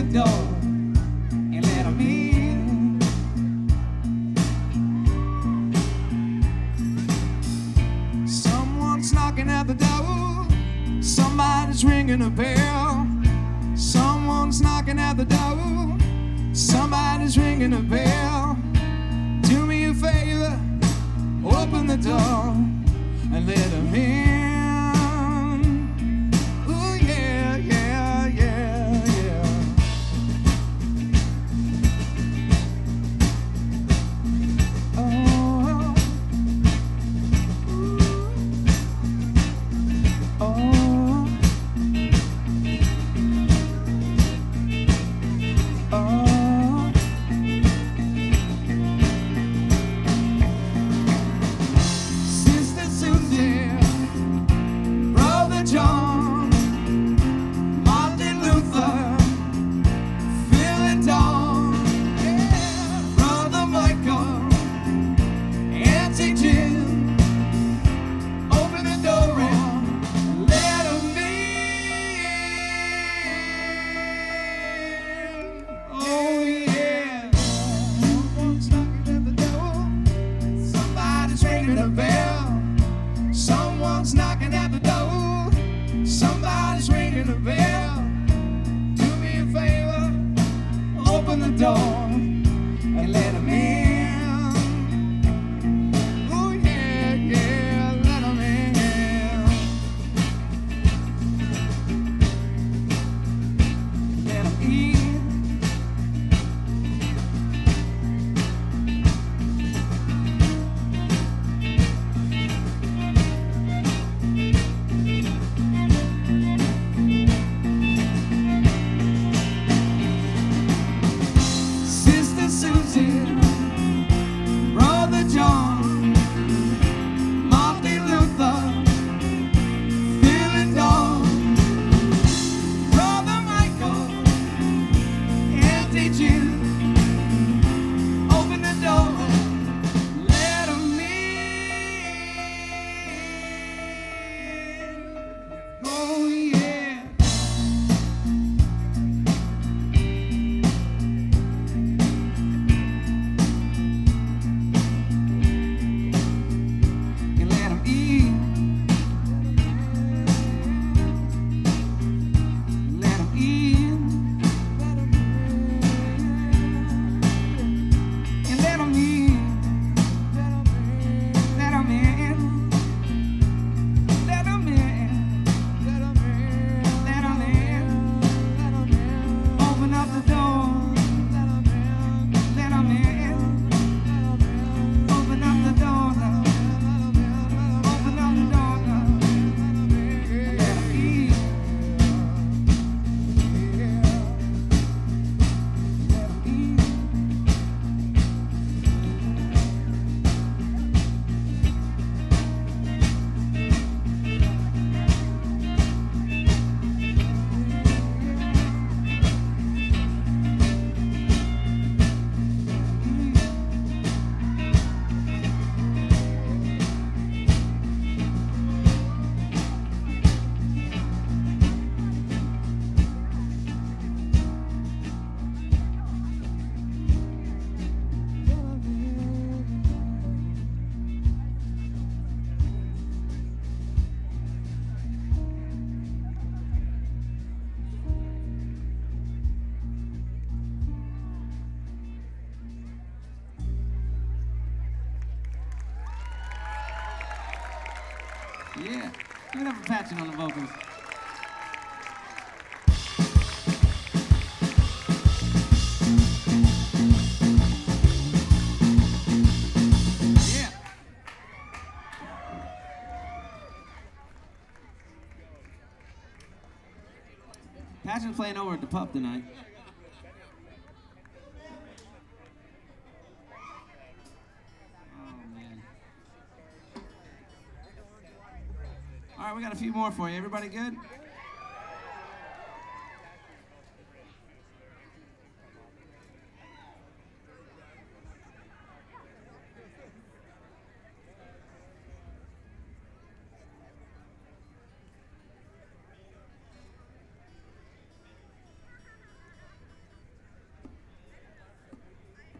door and let 'em in. Someone's knocking at the door. Somebody's ringing a bell. Someone's knocking at the door. Somebody's ringing a bell. Do me a favor, open the door and let 'em in. Ooh, yeah, yeah, yeah, yeah. Oh, oh, oh. Sister Susie, Brother John, Martin Luther, Phil and Don, yeah. Brother Michael, Auntie Jim, open the door and let 'em in. Oh yeah. Someone's knocking at the door. Somebody's ringing a bell. Someone's knocking at the door. Somebody's ringing a bell. Do me a favor, open the door and let 'em in. Ooh yeah, yeah, let 'em in. Let 'em in. Sister Susie, Brother John, Martin Luther, Phil and Don, Brother Michael, Auntie Jim, open the door, let 'em in. Oh yeah. And let 'em in. Let 'em in. And let 'em in. Let 'em in. Let 'em in. Let 'em in. Open up the door. Let 'em in. Open up the door now. Open up the door now. Let 'em in. Let 'em in. Yeah, give it up for Patchen on the vocals. Yeah. Patchen's playing over at the pub tonight. Oh man. All right, we got a few more for you. Everybody good?